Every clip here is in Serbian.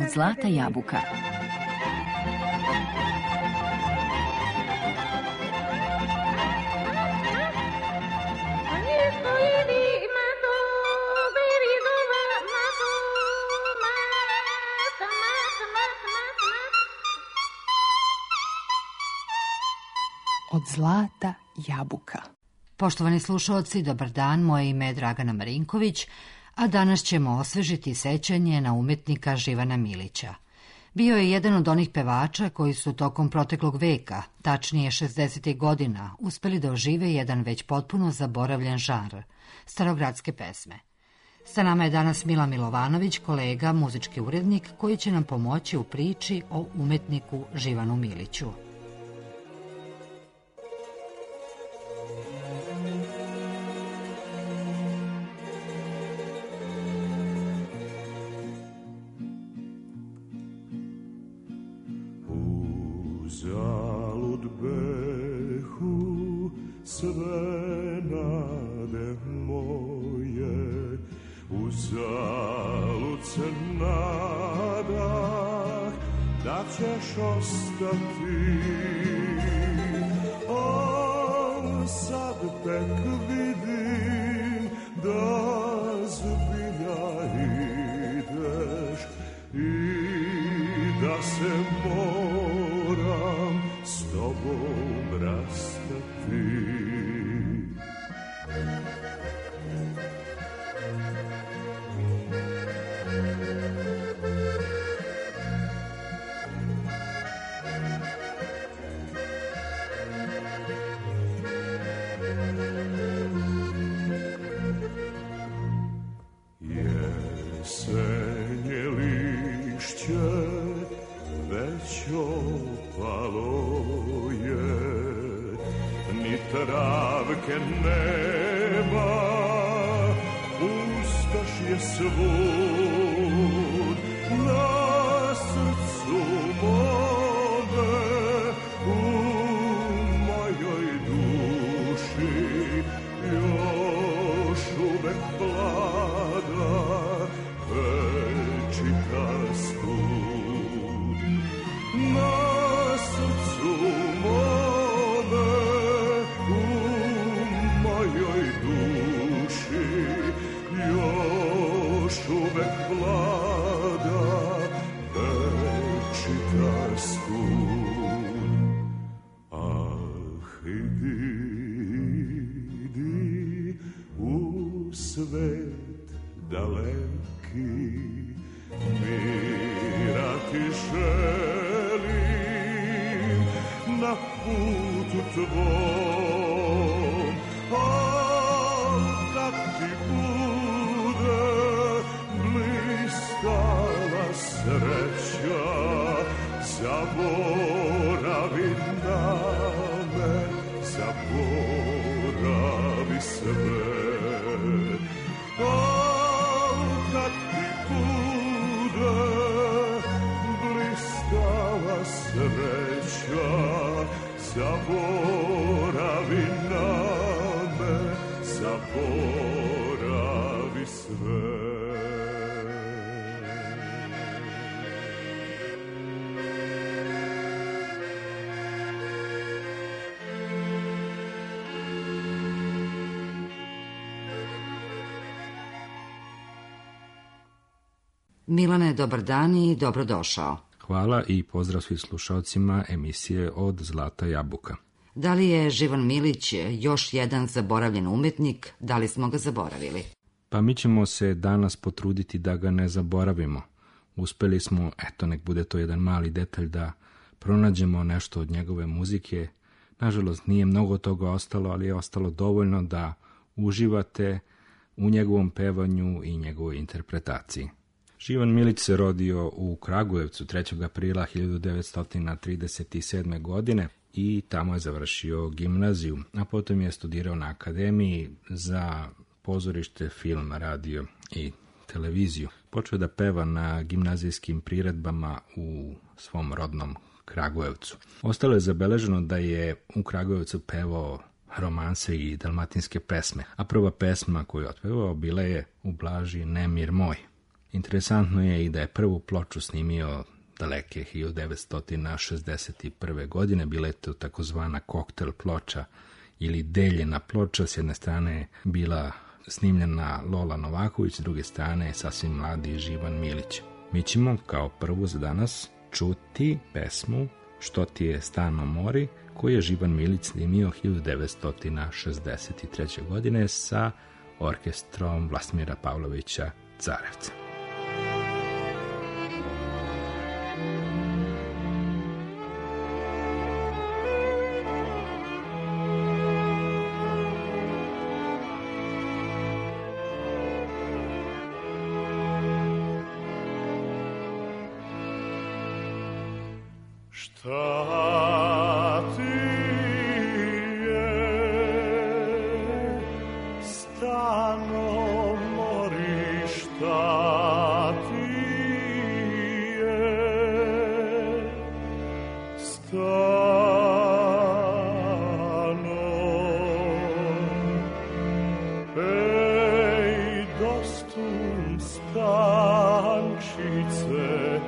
Zlata jabuka. Od zlata jabuka. Poštovani slušalci, dobar dan, moje ime je Dragana Marinković, a danas ćemo osvežiti sećanje na umetnika Živana Milića. Bio je jedan od onih pevača koji su tokom proteklog veka, tačnije 60. godina, uspeli da ožive jedan već potpuno zaboravljen žanr, starogradske pesme. Sa nama je danas Mila Milovanović, kolega, muzički urednik, koji će nam pomoći u priči o umetniku Živanu Miliću. Uzalud behu sve nade moje, uzalud se nadah da ćeš ostati, a sad tek vidim da zbilja ideš i da se moram s tobom rastati. Jesenje lišće već opalo je, ni travke nema, pustoš je svud na srcu mome, u mojoj duši još uvek vlada večita stud. Na srcu mome, u mojoj duši još uvek vlada večita stud. Ah, idi u svet daleki, mira ti želim na putu tvom, a kad ti bude blistala sreća, zaboravi na me, zaboravi sve. Kad ti bude blistala sreća, zaboravi na me, zaboravi sve. Milane, dobar dan i dobrodošao. Hvala i pozdrav svim slušalcima emisije Od zlata jabuka. Da li je Živan Milić još jedan zaboravljen umetnik, da li smo ga zaboravili? Pa mi ćemo se danas potruditi da ga ne zaboravimo. Uspeli smo, eto nek bude to jedan mali detalj, da pronađemo nešto od njegove muzike. Nažalost nije mnogo toga ostalo, ali je ostalo dovoljno da uživate u njegovom pevanju i njegovoj interpretaciji. Živan Milić se rodio u Kragujevcu 3. aprila 1937. godine i tamo je završio gimnaziju, a potom je studirao na Akademiji za pozorište, film, radio i televiziju. Počeo da peva na gimnazijskim priredbama u svom rodnom Kragujevcu. Ostalo je zabeleženo da je u Kragujevcu pevao romanse i dalmatinske pesme, a prva pesma koju je otpevao bila je U Blaži nemir moj. Interesantno je i da je prvu ploču snimio daleke 1961. godine. Bila je to takozvana koktel ploča ili deljena ploča. S jedne strane je bila snimljena Lola Novaković, s druge strane sasvim mladi Živan Milić. Mi ćemo kao prvu za danas čuti pesmu Što ti je stano mori, koju je Živan Milić snimio 1963. godine sa orkestrom Vlastimira Pavlovića Carevca. Šta ti je stano mori, šta ti je stano, ej, dostum stančice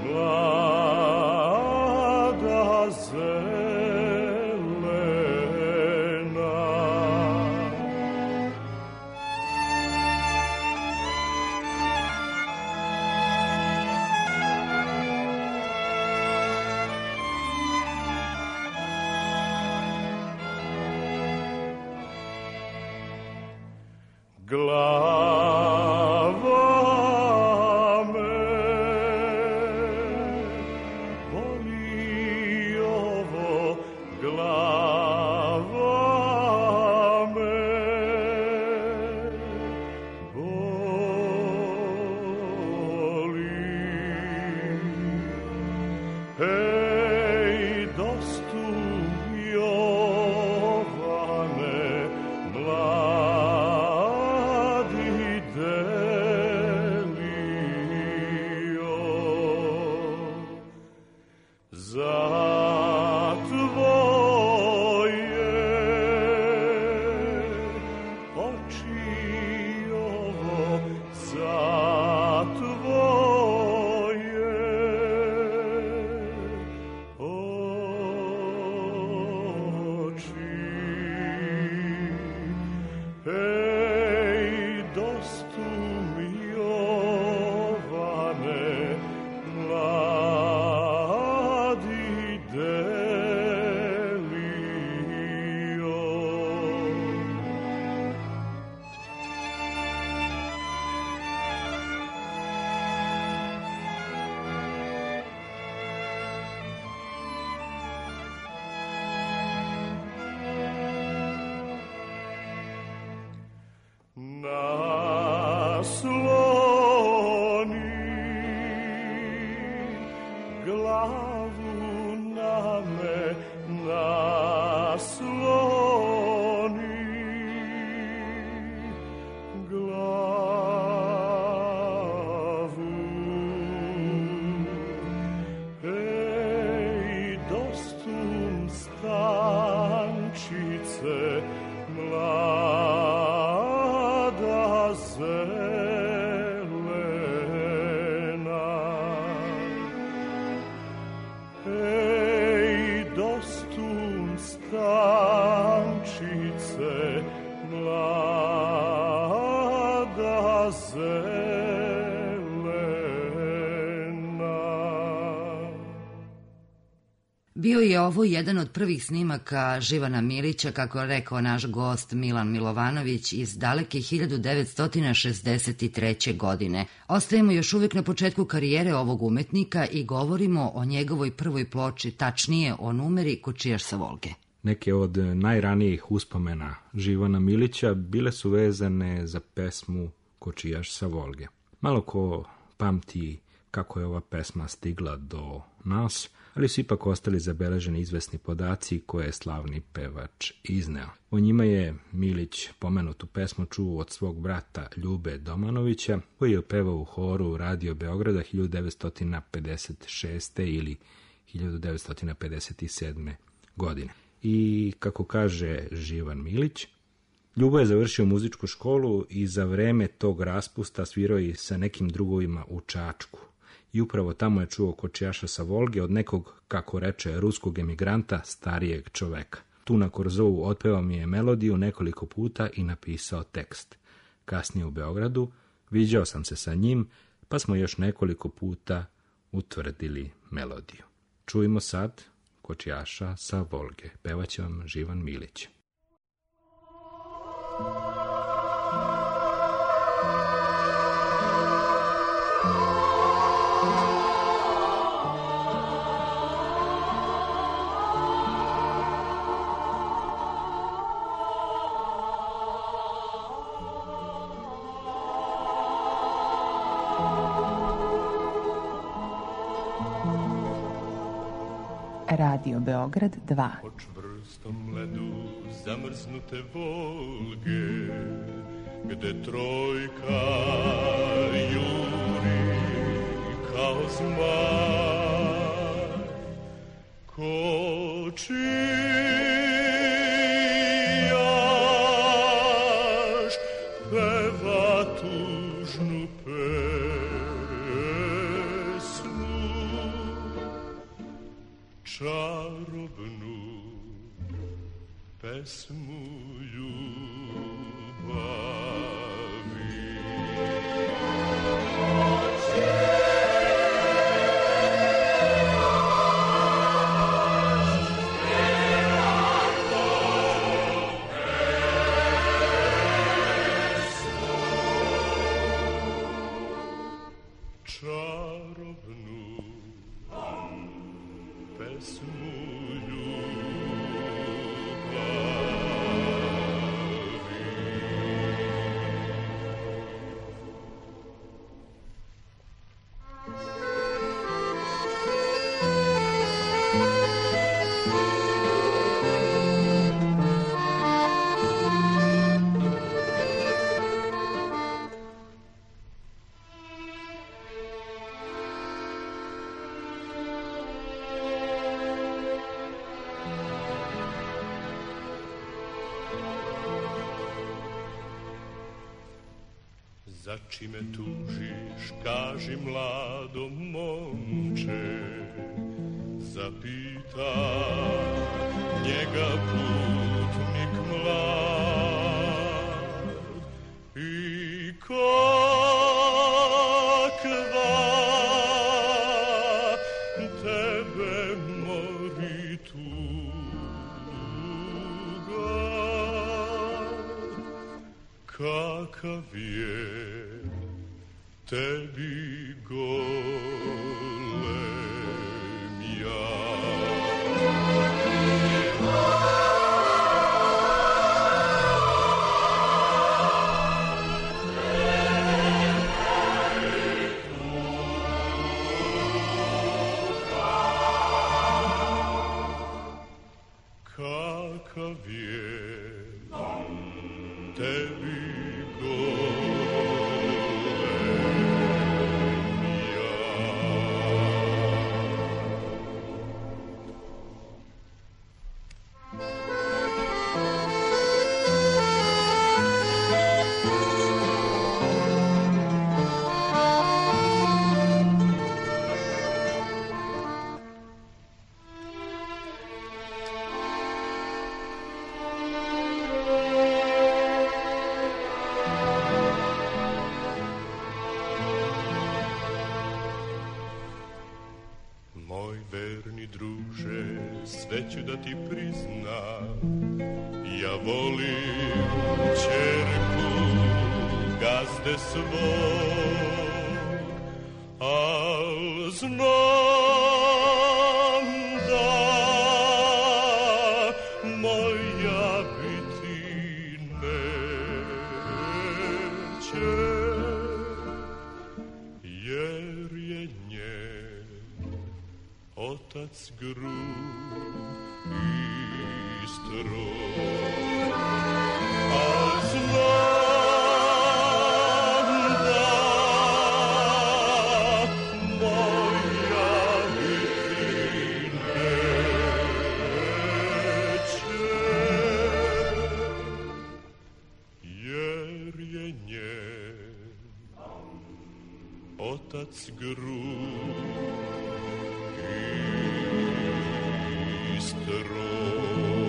mlada zelena. Glava me boli ovo, glava me boli. Ej, dostum Jovane, mladi delio, za tvoje oči ovo, za tvoje oči. Ej, dostum Jovane, mladi delio. Nasloni glavu na me, nasloni glavu. Ej, dostum stančice mlada zelena. Ej, dostum stančice mlada zelena. Bio je ovo jedan od prvih snimaka Živana Milića, kako je rekao naš gost Milan Milovanović, iz daleke 1963. godine. Ostajemo još uvijek na početku karijere ovog umetnika i govorimo o njegovoj prvoj ploči, tačnije o numeri Kočijaš sa Volge. Neke od najranijih uspomena Živana Milića bile su vezane za pesmu Kočijaš sa Volge. Malo ko pamti kako je ova pesma stigla do nas, ali su ipak ostali zabeleženi izvesni podaci koje je slavni pevač izneo. O njima je Milić pomenutu pesmu čuo od svog brata Ljube Domanovića, koji je pevao u horu Radio Beograda 1956. ili 1957. godine. I kako kaže Živan Milić, Ljubo je završio muzičku školu i za vreme tog raspusta svirao i sa nekim drugovima u Čačku. I upravo tamo je čuo kočijaša sa Volge od nekog, kako reče, ruskog emigranta, starijeg čoveka. Tu na Korzovu otpevao mi je melodiju nekoliko puta i napisao tekst. Kasnije u Beogradu viđao sam se sa njim, pa smo još nekoliko puta utvrdili melodiju. Čujmo sad kočijaša sa Volge. Pevaće vam Živan Milić. Radio Beograd 2. Po čvrstom ledu zamrznute Volge, gde trojka juri kao zmaj, kočijaš peva tužnu pesmu, čarobnu pesmu ljubavi. Čarobnu pesmu za čime tužiš, kaži mlado momče, zapita njega putnik mlad. I kakva tebe mori tuga, kakav je tebi golem kakav je tebi sve ću da ti priznam, ja volim ćerku gazde svog, al znam da moja biti neće, jer je njen otac grub i strog, a znam da moja biti neće, otac grud i stroj.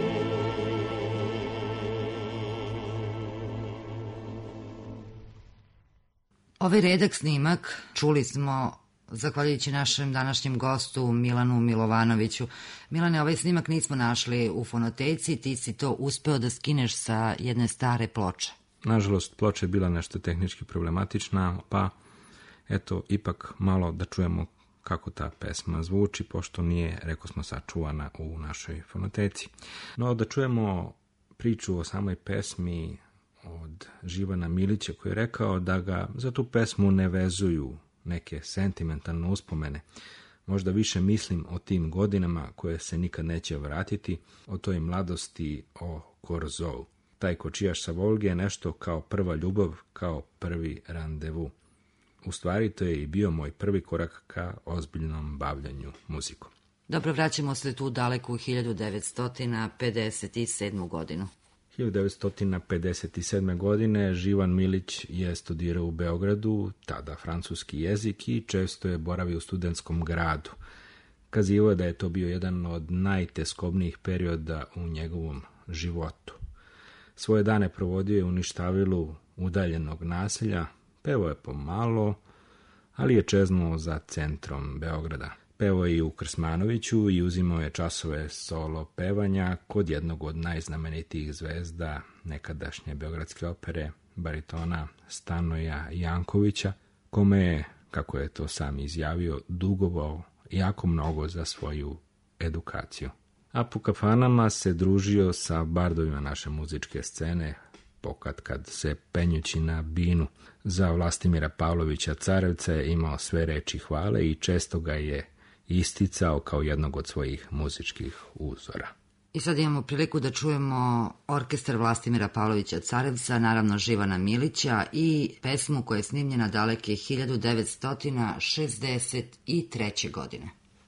Ovaj redak snimak čuli smo zahvaljujući našem današnjem gostu Milanu Milovanoviću. Milane, ovaj snimak nismo našli u fonoteci, ti si to uspeo da skineš sa jedne stare ploče. Nažalost, ploča je bila nešto tehnički problematična, pa eto, ipak malo da čujemo kako ta pesma zvuči, pošto nije, rekao smo, sačuvana u našoj fonoteci. No, da čujemo priču o samoj pesmi od Živana Milića, koji je rekao da ga za tu pesmu ne vezuju neke sentimentalne uspomene. Možda više mislim o tim godinama koje se nikad neće vratiti, o toj mladosti, o Korzou. Taj kočijaš sa Volge je nešto kao prva ljubav, kao prvi randevu. U stvari, to je i bio moj prvi korak ka ozbiljnom bavljanju muzikom. Dobro, vraćamo se tu daleku 1957. godinu. 1957. godine Živan Milić je studirao u Beogradu, tada francuski jezik, i često je boravio u studentskom gradu. Kazivao je da je to bio jedan od najteskobnijih perioda u njegovom životu. Svoje dane provodio je u ništavilu udaljenog naselja, pevao je pomalo, ali je čeznuo za centrom Beograda. Pevao je i u Krsmanoviću i uzimao je časove solo pevanja kod jednog od najznamenitijih zvezda nekadašnje beogradske opere, baritona Stanoja Jankovića, kome je, kako je to sam izjavio, dugovao jako mnogo za svoju edukaciju. A po kafanama se družio sa bardovima naše muzičke scene, pokatkad se penjući na binu. Za Vlastimira Pavlovića Carevca je imao sve reči hvale i često ga je isticao kao jednog od svojih muzičkih uzora. I sad imamo priliku da čujemo orkestar Vlastimira Pavlovića Carevca, naravno Živana Milića, i pesmu koja je snimljena daleke 1963. godine.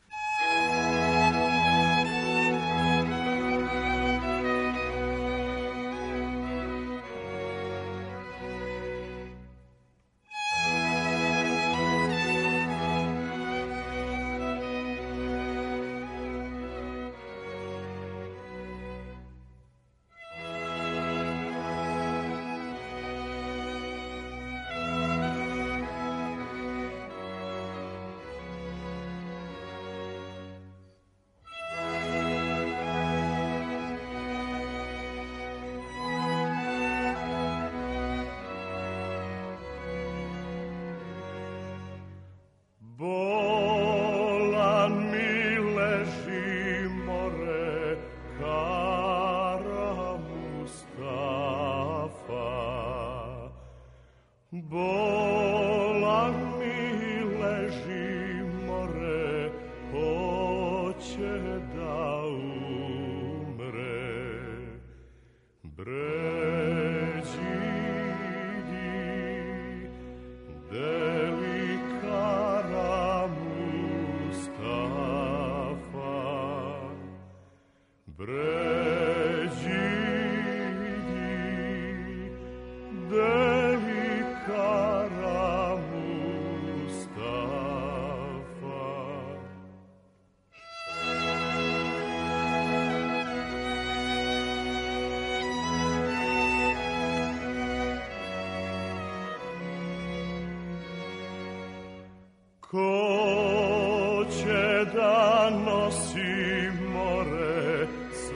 Ko će da nosi more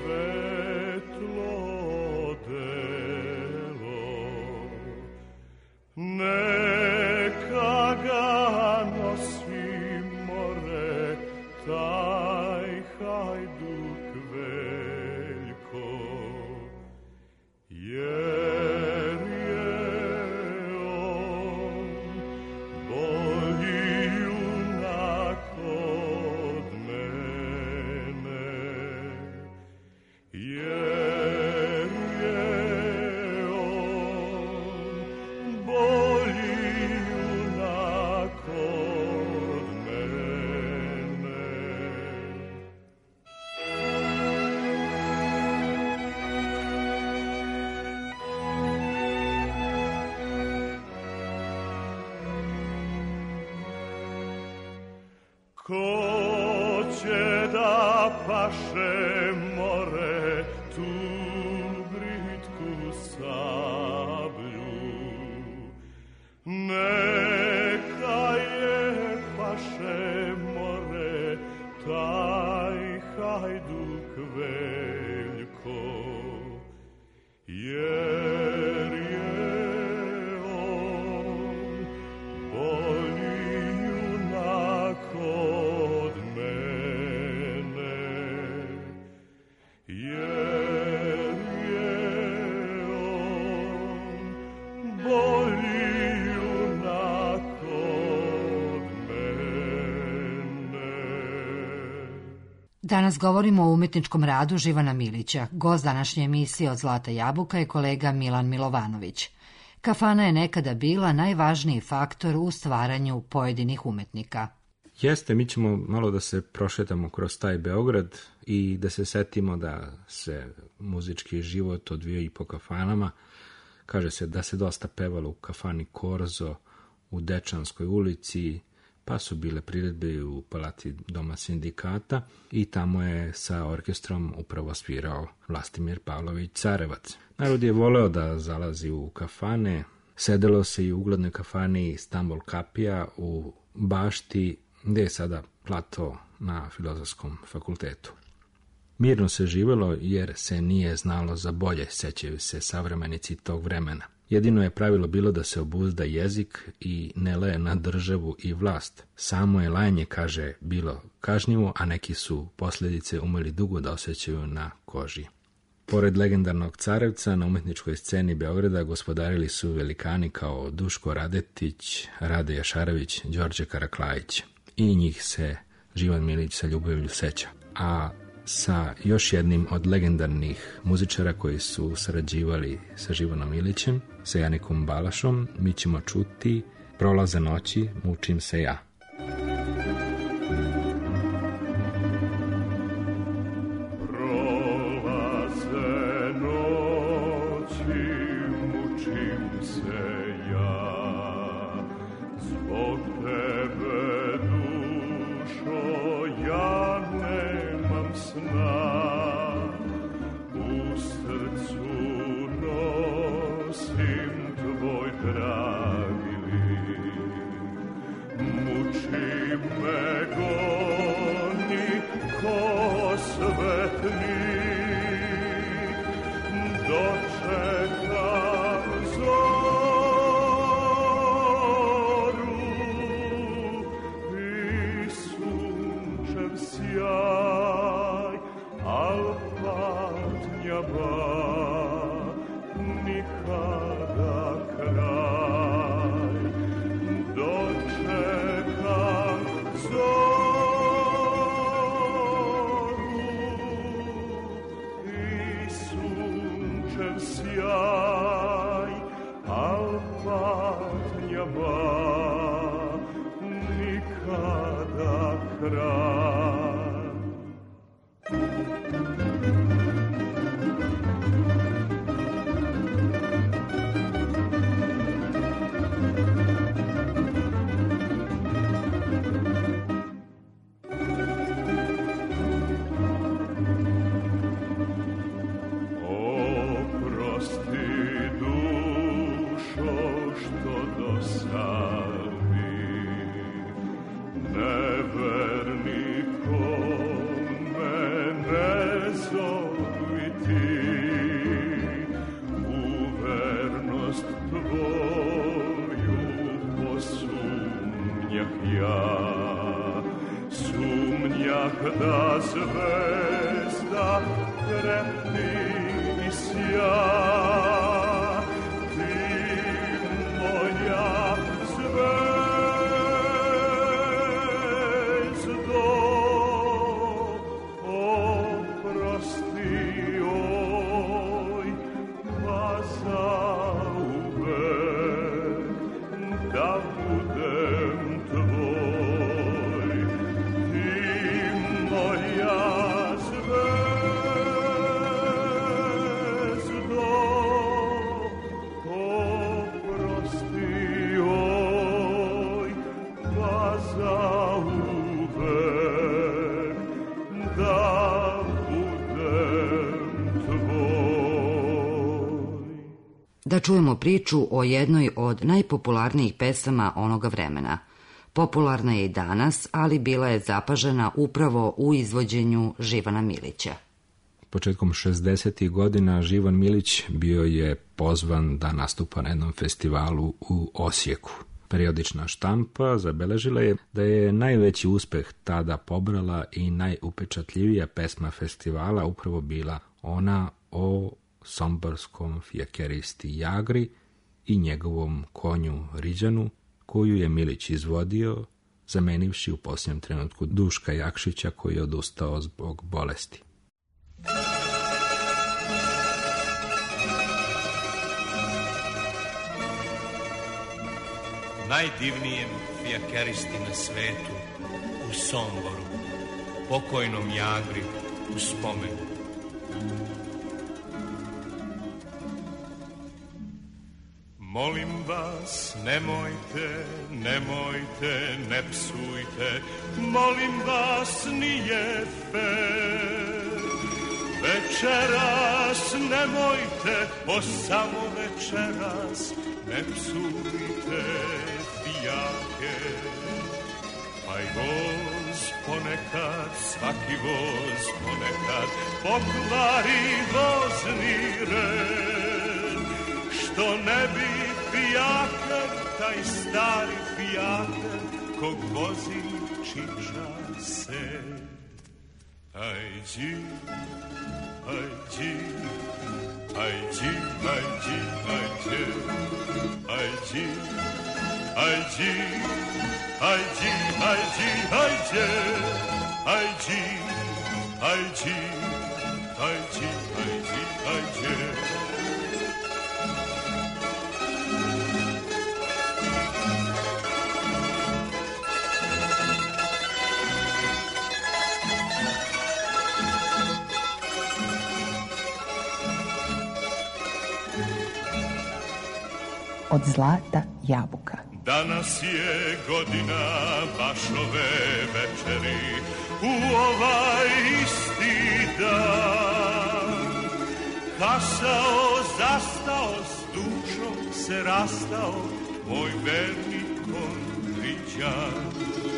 svetlo delo, neka ga nosi more taj hajduk veljko, jer je on bolji junak od mene. Ko će da paše more tu britku sablju? Neka je paše more taj hajduk Veljko, jer je on bolji junak od mene, jer je on bolji junak od mene. Danas govorimo o umetničkom radu Živana Milića. Gost današnje emisije od Zlata jabuka je kolega Milan Milovanović. Kafana je nekada bila najvažniji faktor u stvaranju pojedinih umetnika. Jeste, mi ćemo malo da se prošetamo kroz taj Beograd i da se setimo da se muzički život odvija i po kafanama. Kaže se da se dosta pevalo u kafani Korzo, u Dečanskoj ulici, pa su bile priredbe u Palati Doma sindikata i tamo je sa orkestrom upravo svirao Vlastimir Pavlović Carevac. Narod je voleo da zalazi u kafane, sedelo se i u uglednoj kafani Stambol Kapija u bašti gde je sada plato na Filozofskom fakultetu. Mirno se živelo jer se nije znalo za bolje, sećaju se savremenici tog vremena. Jedino je pravilo bilo da se obuzda jezik i ne laje na državu i vlast. Samo je lajanje, kaže, bilo kažnjivo, a neki su posljedice umeli dugo da osjećaju na koži. Pored legendarnog Carevca, na umetničkoj sceni Beograda gospodarili su velikani kao Duško Radetić, Rade Jašarević, Đorđe Karaklajić. I njih se Živan Milić sa ljubavlju seća. A sa još jednim od legendarnih muzičara koji su sarađivali sa Živanom Milićem, sa Janikom Balašom, mi ćemo čuti Prolaze noći, mučim se ja. Prolaze noći, mučim se ja, zbog tebe, dušo, ja nemam sna, u srcu nosim tvoj dragi lik, muči me goni ko svetnik, dočekam zoru i sunčev sjaj, al patnja nikada kraj, dočekam zoru i sunčev sjaj, al patnja nikada kraj. Da zvezda krepni i sja, ti moja zvezdo, oprosti oj, pa zauvek da budem tvoj, moja zvezdo. da čujemo priču o jednoj od najpopularnijih pesama onoga vremena. Popularna je i danas, ali bila je zapažena upravo u izvođenju Živana Milića. Početkom 60. godina Živan Milić bio je pozvan da nastupa na jednom festivalu u Osijeku. Periodična štampa zabeležila je da je najveći uspeh tada pobrala i najupečatljivija pesma festivala upravo bila ona o somborskom fijakeristi Jagri i njegovom konju Riđanu, koju je Milić izvodio, zamenivši u posljednjem trenutku Duška Jakšića koji je odustao zbog bolesti. Najdivnijem fijakeristi na svetu, u Somboru, pokojnom Jagri u spomen. Molim vas, nemojte, nemojte, ne psujte, molim vas, nije fer. Večeras nemojte, o samo večeras, ne psujte fijake. Aj voz ponekad, svaki voz ponekad, pokvari vozni red. Što ne bi fijaker, taj stari fijaker, kog vozi čiča se. Ajđi, ajđi, ajđi, ajđi, ajđi, ajđi, ajđi, ajđi, ajđi, ajđi, ajđi, ajđi, ajđi, ajđi, ajđi. Od zlata jabuka. Danas je godina baš ove večeri, u ovaj isti dan. Kasao, zastao, s dušom se rastao, moj verni kon Riđan.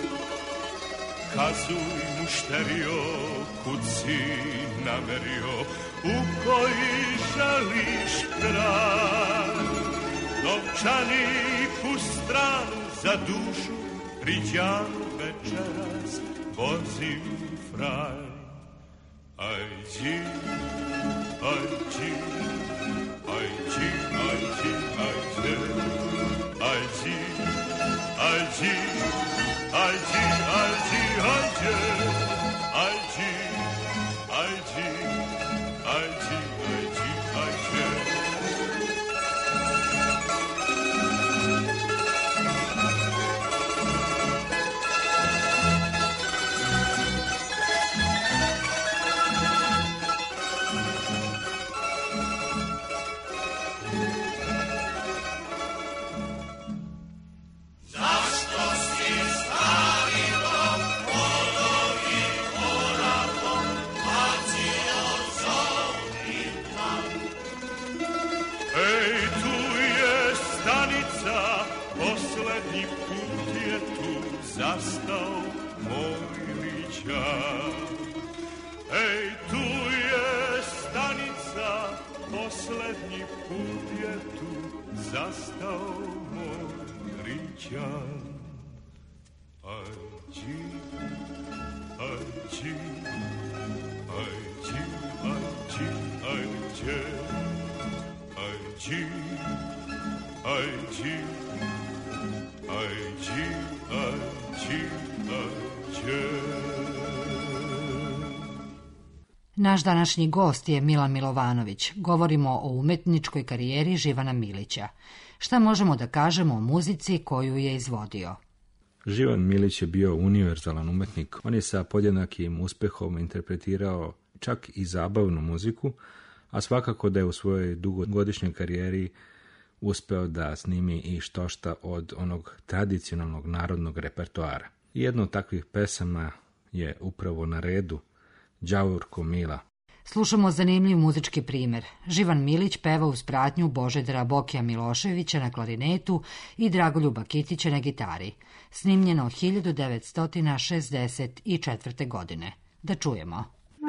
Kazuj mušterio, kud si namerio, u koji želiš kraj. Novčanik u stranu za dušu, Riđanu večeras vozim fraj. Ajđi, ajđi, ajđi, ajđi, ajđi, ajđi, ajđi, ajđi, ajđi, ajđi, ajđi, ajđi, ajđi, ajđi, ajđi. Poslednji put je tu zastao moj Riđan. Ej, tu je stanica, poslednji put je tu zastao moj Riđan. Ajđi, ajđi, ajđi, ajđi, ajđi, ajđi, ajđi, ajđi, ajđi, ajđi. Naš današnji gost je Milan Milovanović. Govorimo o umetničkoj karijeri Živana Milića. Šta možemo da kažemo o muzici koju je izvodio? Živan Milić je bio univerzalan umetnik. On je sa podjednakim uspehom interpretirao čak i zabavnu muziku, a svakako da je u svojoj dugogodišnjoj karijeri uspeo da snimi i štošta od onog tradicionalnog narodnog repertoara. Jedna od takvih pesama je upravo na redu, Đavorko mila. Slušamo zanimljiv muzički primer. Živan Milić peva uz pratnju Božidara Bokija Miloševića na klarinetu i Dragoljuba Kitića na gitari. Snimljeno 1964. godine. Da čujemo.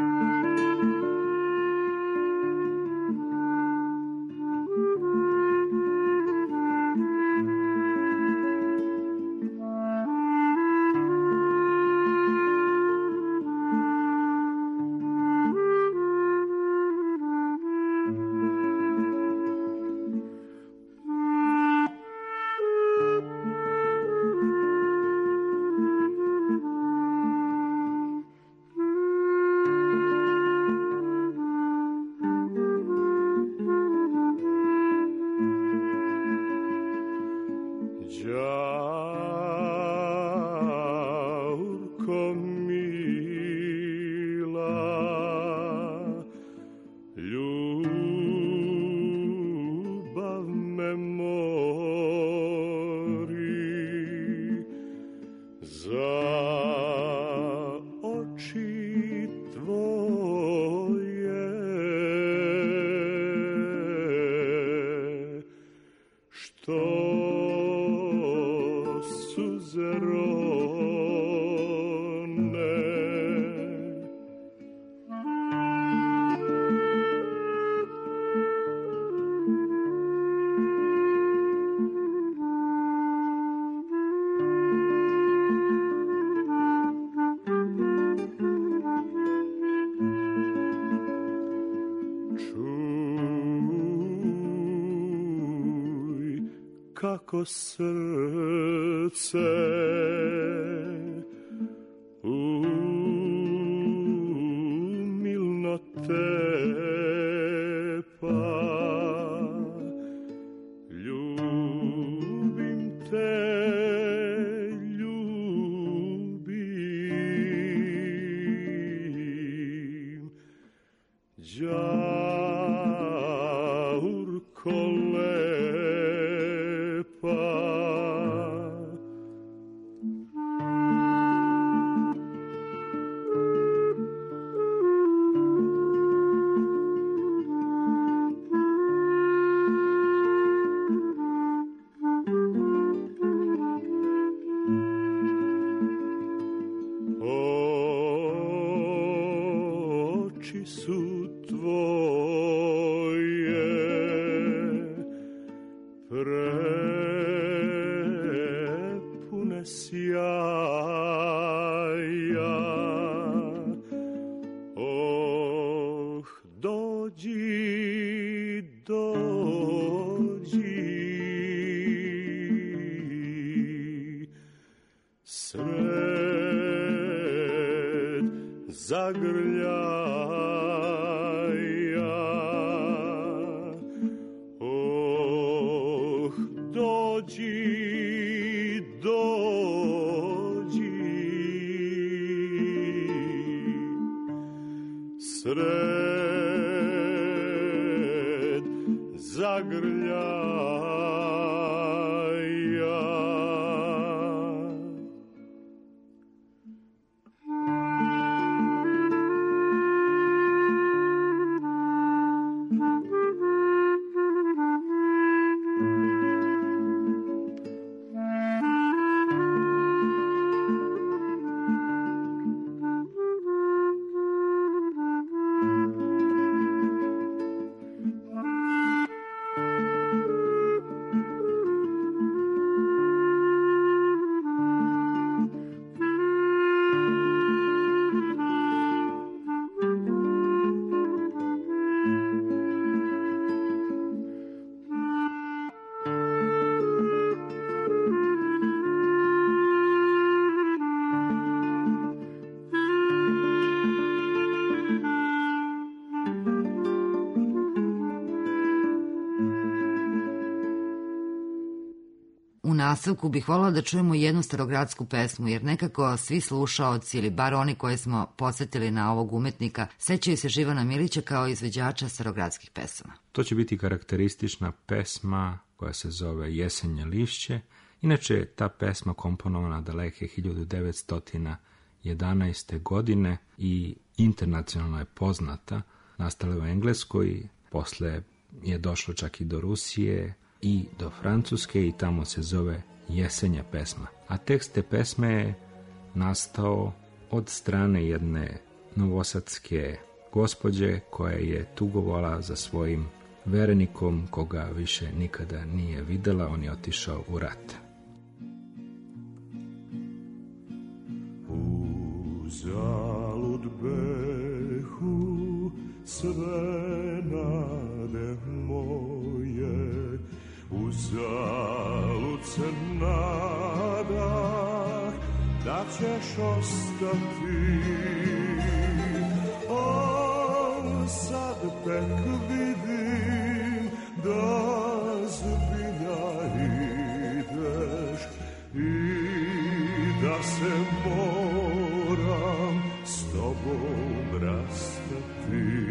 Kako srce umilno tepa, ljubim te, ljubim, đaurko oči su tvoje prepune sjaja. Oh, dođi, dođi, sred zagrljaja. Oh, dođi, dođi, sred zagrljaja. U nastavku bih voljela da čujemo jednu starogradsku pesmu, jer nekako svi slušaoci, ili bar oni koje smo podsjetili na ovog umetnika, sećaju se Živana Milića kao izvođača starogradskih pesama. To će biti karakteristična pesma koja se zove Jesenje lišće. Inače je ta pesma komponovana daleke 1911. godine i internacionalno je poznata. nastala u Engleskoj, posle je došlo čak i do Rusije i do Francuske i tamo se zove Jesenja pesma. A tekst te pesme je nastao od strane jedne novosadske gospođe koja je tugovala za svojim verenikom koga više nikada nije videla, on je otišao u rat. Uzalud behu sve nade moje, uzalud se nadah da ćeš ostati, a sad tek vidim da zbilja ideš i da se moram s tobom rastati.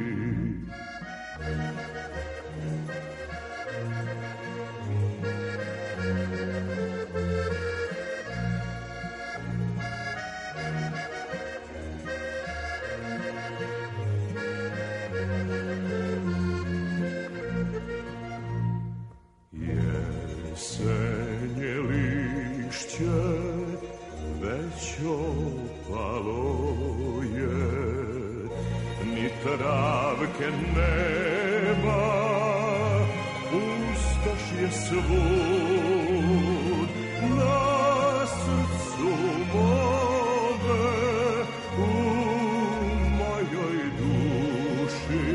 Jesenje lišće već opalo je, ni travke nema, pustoš je svud na srcu mome, u mojoj duši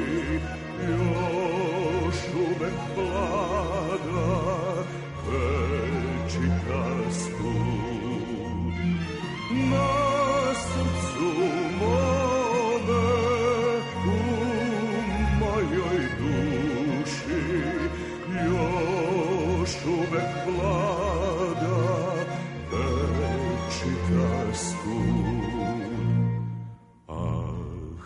još uvek vlada večita stud. Na srcu mome, u mojoj duši još uvek vlada večita stud. Ah,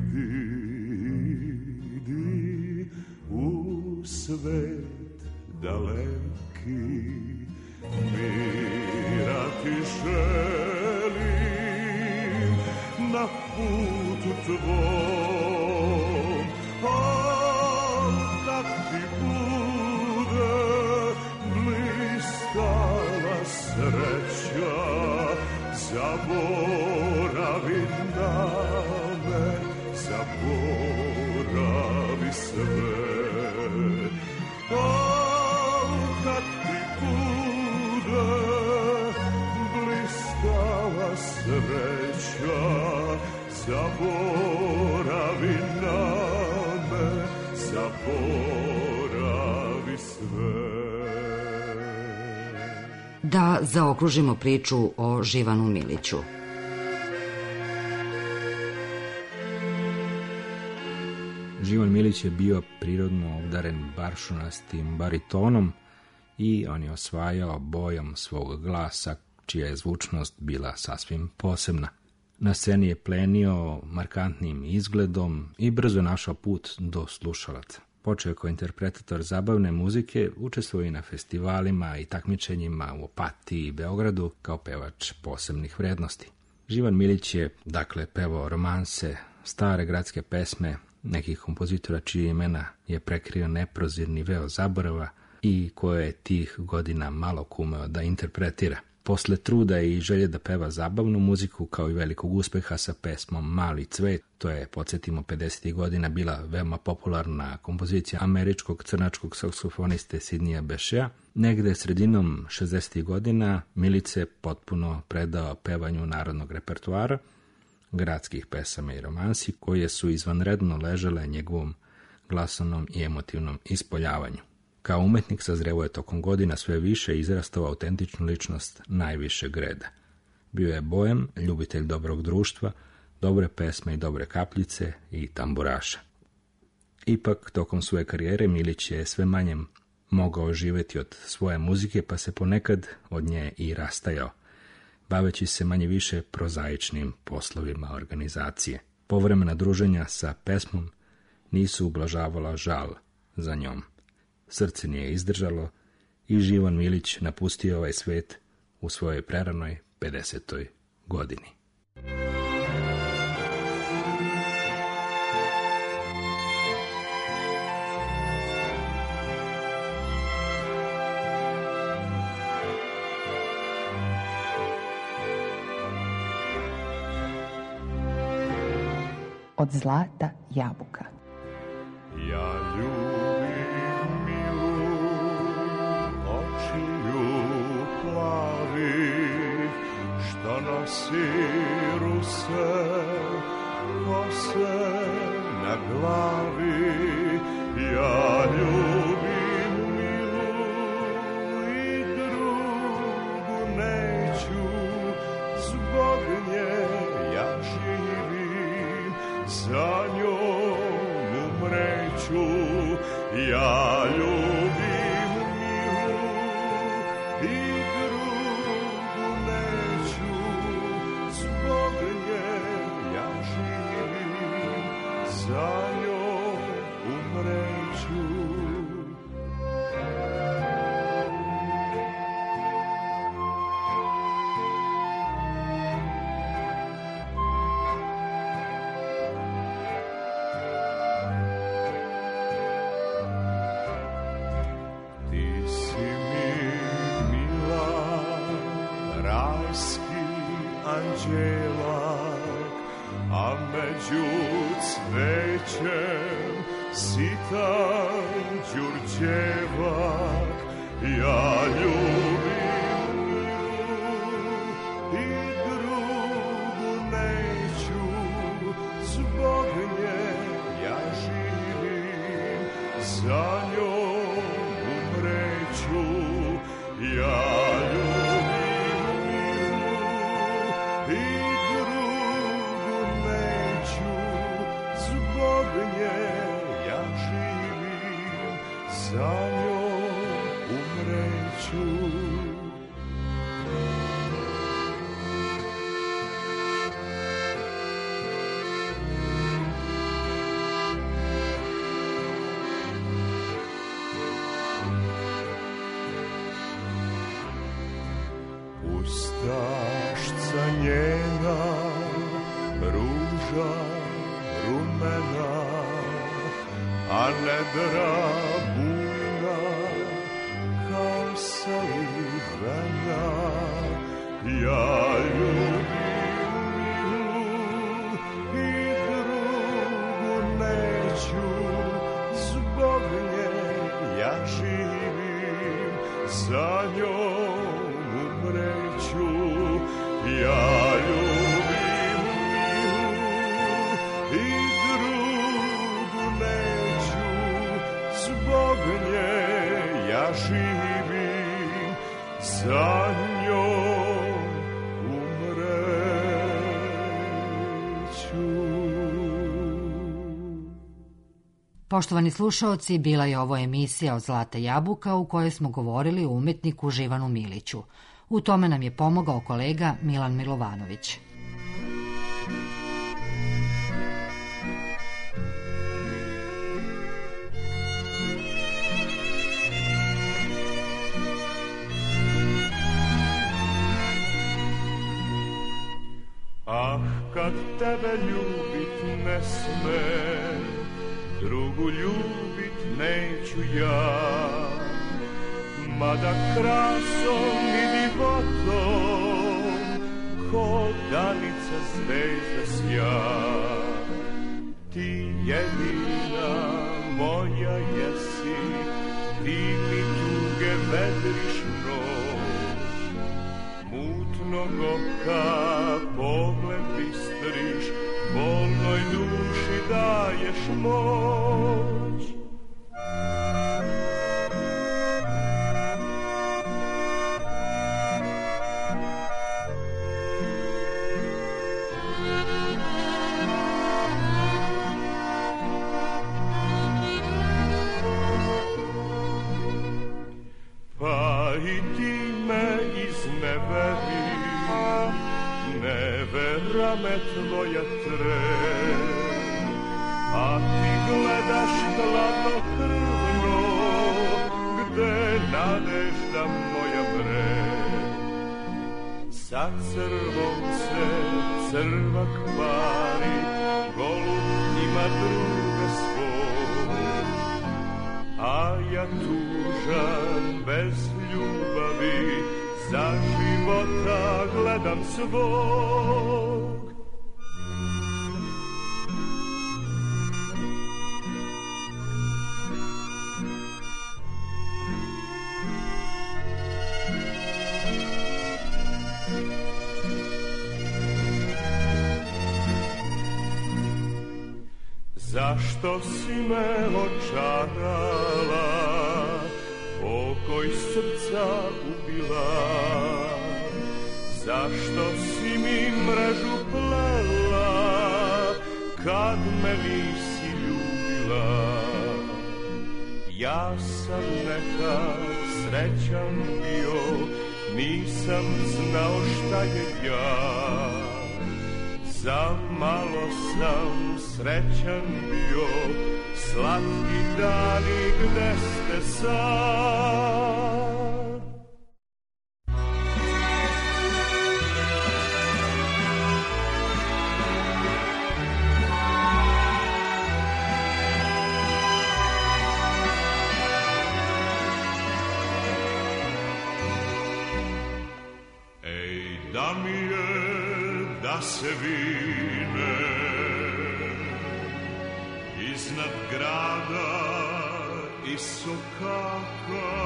idi u svet daleki, mira ti želim na putu tvom, al kad ti bude blistala sreća, zaboravi na me, zaboravi sve. Al kad ti bude blistala sreća, zaboravi na me, zaboravi sve. Da zaokružimo priču o Živanu Miliću. Živan Milić je bio prirodno udaren baršunastim baritonom i on je osvajao bojom svog glasa, čija je zvučnost bila sasvim posebna. Na sceni je plenio markantnim izgledom i brzo našao put do slušalaca. Počeo je kao interpretator zabavne muzike, učestvovao i na festivalima i takmičenjima u Opatiji i Beogradu kao pevač posebnih vrednosti. Živan Milić je, dakle, pevao romanse, stare gradske pesme, nekih kompozitora čije imena je prekrio neprozirni veo zaborava i koje je tih godina malo kumeo da interpretira. Posle truda i želje da peva zabavnu muziku, kao i velikog uspeha sa pesmom Mali cvet, to je, podsjetimo, 50. godina bila veoma popularna kompozicija američkog crnačkog saksofoniste Sidneya Bechea, negde sredinom 60. godina Milić se potpuno predao pevanju narodnog repertoara, gradskih pesama i romansi, koje su izvanredno ležale njegovom glasovnom i emotivnom ispoljavanju. Kao umetnik sazrevao je tokom godina sve više i izrastao autentičnu ličnost najvišeg reda. Bio je bojem, ljubitelj dobrog društva, dobre pesme i dobre kapljice i tamburaša. Ipak, tokom svoje karijere Milić je sve manje mogao živjeti od svoje muzike, pa se ponekad od nje i rastajao, baveći se manje više prozaičnim poslovima organizacije. Povremena druženja sa pesmom nisu ublažavala žal za njom. Srce nije izdržalo i Živan Milić napustio ovaj svet u svojoj preranoj 50. godini. od Zlata Jabuka. Ja ljubim milu očiju plavih, što nosi ruse kose na glavi. Ja ljubim milu i drugu neću, zbog nje ja živim, za njom umreću. Ja ljubim milu i drugu neću, zbog nje ja živim, za njom umreću. A među cvećem sitan đurđevak. Ja ljubim milu i drugu neću, zbog nje ja živim, za njom umreću. Ja za njom umreću. Ustašca njena, ruža rumena, a nedra bujna kao salivena. Ja ljubim milu i drugu neću, zbog nje ja živim, za njom umreću. Ja ljubim milu i drugu neću, zbog nje ja živim, za njom umreću. Poštovani slušaoci, bila je ovo emisija od Zlata Jabuka u kojoj smo govorili o umetniku Živanu Miliću. U tome nam je pomogao kolega Milan Milovanović. Ah, kad tebe ljubit ne smem, drugu ljubit neću ja. Mada krasom i divotom ko danica zvezda sja. Ti jedina moja jesi, ti mi tuge vedriš noć. Mutnog oka pogled bistriš, bolnoj duši daješ moć. Pa i ti me izneveri, nevera me tvoja tre, a ti gledaš hladnokrvno, gde nadežda moja vre. Sa crvom se crva kvari, golub ima druga svoj, a ja tužan bez ljubavi za života gledam svog. Zašto si me očarala, pokoj srca ubila? Zašto si mi mrežu plela, kad me nisi ljubila? Ja sam nekad srećan bio, nisam znao šta je ja. Za malo sam srećan bio, slatki dani, gde ste sad? Ej, da mi je da se vine iznad grada i sokaka,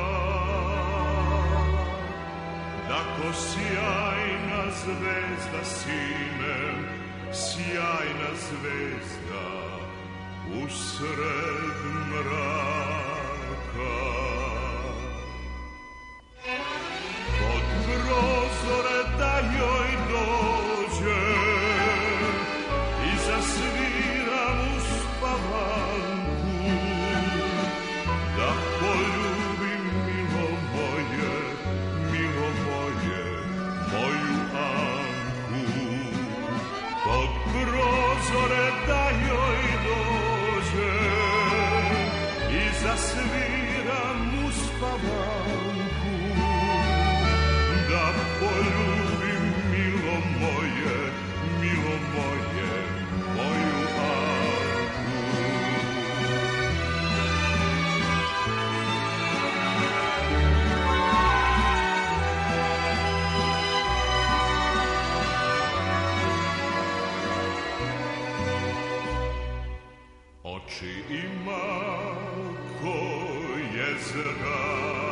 da ko sjajna zvezda sinem, sjajna zvezda usred mraka. Kod prozore da joj dođe i zasviram u spavanku, da poljubim milo moje, moju Anku. Kod prozore da joj dođe i zasviram u spavanku, da poljubim milo moje, moju Anku. Oči ima ko jezera,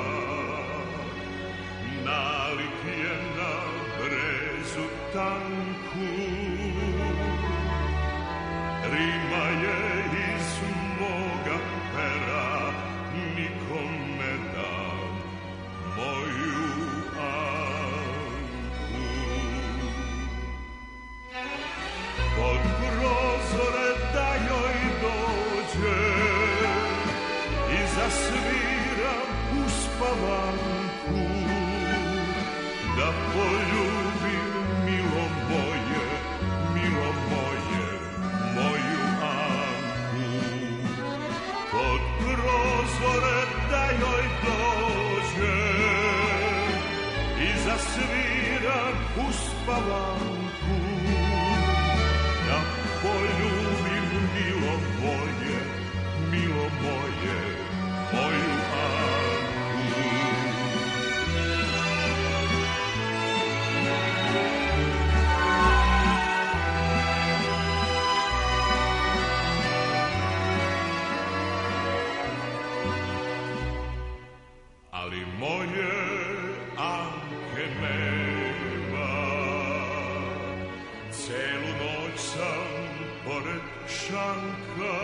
nalik je na brezu tanku, rima je iz moga pera, nikome dam moju Anku. Kod prozore da joj dođe i zasviram u spavanku, da poljubim milo moje, moju Anku. Kod prozore da joj dođe i zasviram u spavanku, da poljubim milo moje, moju Anku. Ali moje Anke nema, celu noć sam pored šanka,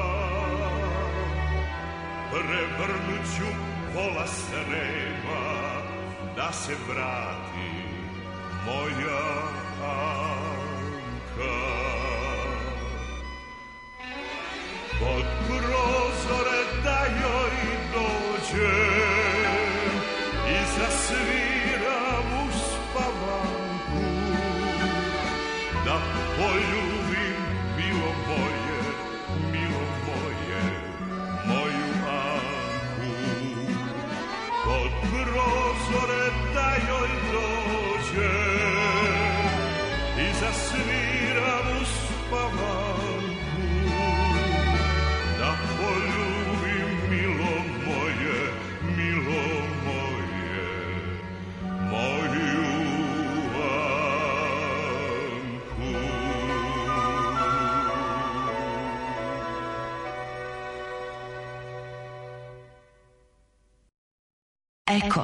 prevrnut ću pola Srema, da se vrati moja Anka. Kod prozore da joj dođe i zasviram u spavanku, da poljubim milo moje, moju Anku. Kod prozore da joj dođe i zasviram u spavanku, da poljubim milo moje, moju Anku. Eko.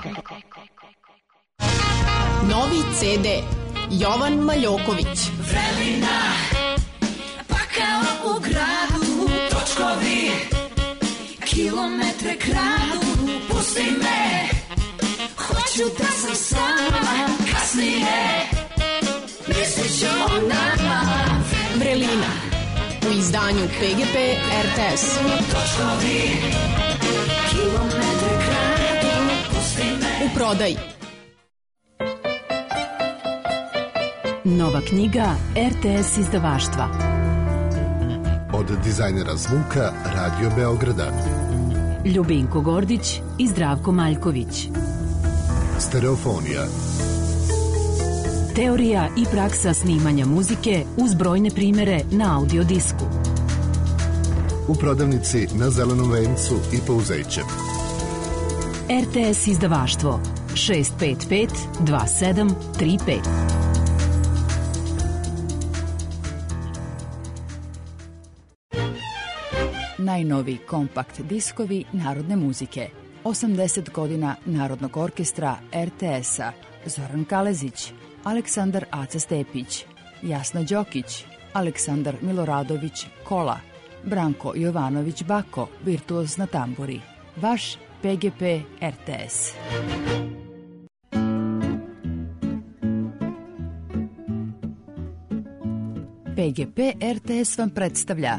Novi CD Jovan Maljoković. Vrelina, pakao u gradu, kilometre kradu, pusti me, hoću da sam sama, kasnije mislit ću o nama. Vrelina u izdanju PGP RTS. Točkovi, kilometre kradu, pusti me. U prodaji. Nova knjiga RTS izdavaštva. Od dizajnera zvuka Radio Beograda. Ljubinko Gordić i Zdravko Maljković. Stereofonija. Teorija i praksa snimanja muzike uz brojne primere na audio disku. U prodavnici na Zelenom vencu i Pouzeće. RTS izdavaštvo 655 2735. Najnoviji kompakt diskovi narodne muzike. 80 godina Narodnog orkestra RTS-a. Zoran Kalezić, Aleksandar Aca Stepić, Jasna Đokić, Aleksandar Miloradović Kola, Branko Jovanović Bako, virtuoz na tamburi. Vaš PGP RTS. PGP RTS vam predstavlja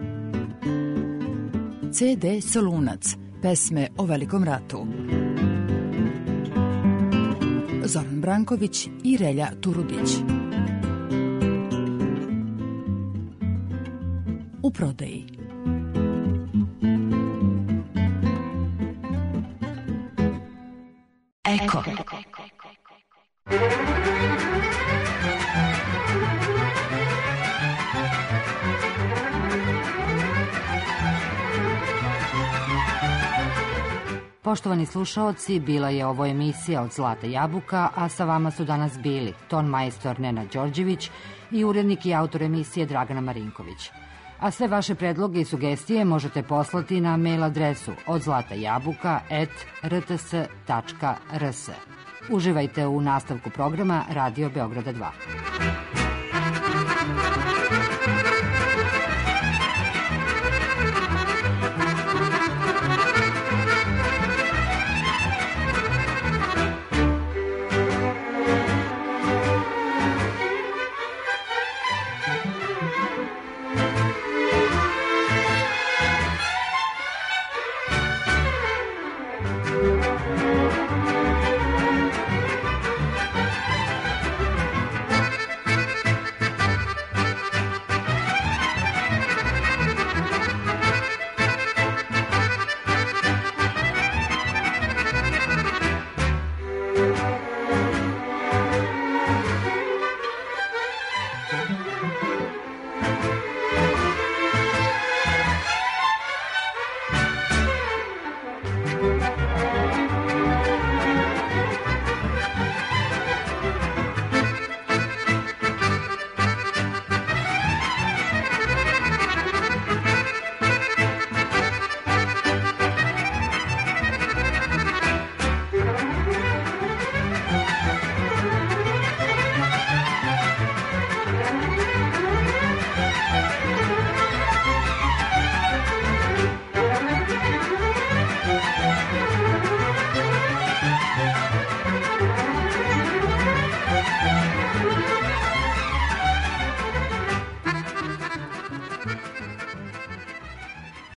CD Solunac, pesme o Velikom ratu. Zoran Branković i Relja Turudić. U prodaji. Eko. Poštovani slušaoci, bila je ovo emisija od Zlata jabuka, a sa vama su danas bili ton majstor Nenad Đorđević i urednik i autor emisije Dragana Marinković. A sve vaše predloge i sugestije možete poslati na mail adresu odzlatajabuka@rts.rs. Uživajte u nastavku programa Radio Beograda 2.